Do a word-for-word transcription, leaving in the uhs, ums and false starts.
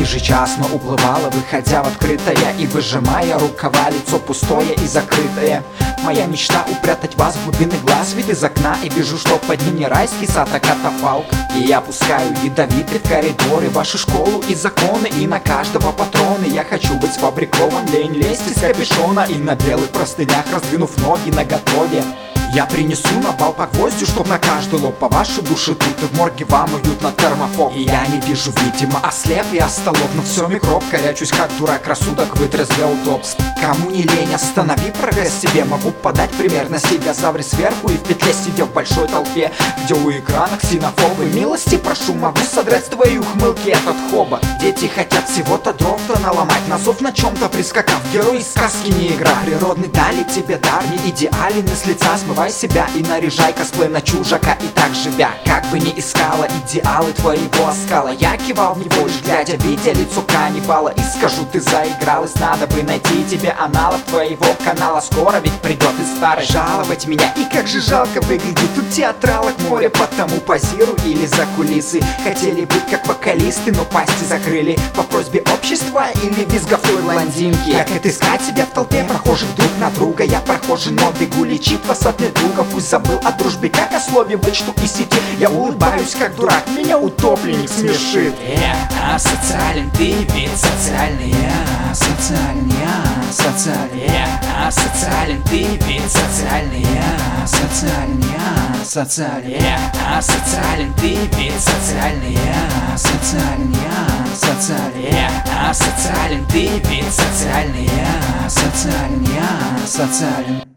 ежечасно уплывала, выходя в открытое и выжимая рукава, лицо пустое и закрытое. Моя мечта упрятать вас в глубины глаз, вид из окна, и вижу, что под ним не райский сад, а катафалк. И я пускаю ядовитый в коридоры, вашу школу и законы, и на каждого патроны. Я хочу быть сфабрикован, лень лезть из капюшона, и на белых простынях, раздвинув ноги наготове, я принесу на бал по гвоздю, чтоб на каждый лоб по вашей душе тут и в морге вам уютно термофоб. И я не вижу, видимо, ослеп и остолоп, но все микроб, корячусь как дурак, рассудок вытрезвел удобств. Кому не лень, останови прогресс себе, могу подать пример на стегозавре сверху и в петле сидя в большой толпе, где у экрана ксенофобы. Милости прошу, могу содрать твои ухмылки этот хобот. Дети хотят всего-то дров-то наломать, на зов на чем-то прискакав, герой из сказки не игра. Природный дали тебе дар, не идеален, и с лица смывай себя и наряжай косплей на чужака. И так живя, как бы не искала идеалы твоего оскала, я кивал в него, лишь глядя, видя лицо каннибала. И скажу, ты заигралась, надо бы найти тебе аналог твоего канала. Скоро ведь придет и старый жаловать меня, и как же жалко выглядит тут театралок море. Потому позирую или за кулисы, хотели быть как вокалисты, но пасти закрыли по просьбе общества или визгофой блондинки. Как отыскать себя в толпе прохожих друг на друга? Я прохожий, но бегу лечить вас от недуга. Пусть забыл о дружбе, как о слове вычту и сети. Я улыбаюсь как дурак, меня утопленник смешит. Я асоциален, ты вид социальный. Я асоциален, я асоциален. Я асоциален, ты вид социальный. Я асоциален, я асоциален. Я асоциален, ты вид социальный. Я асоциален, я асоциален. Я асоциален, ты вид социальный. Я асоциален, я асоциален.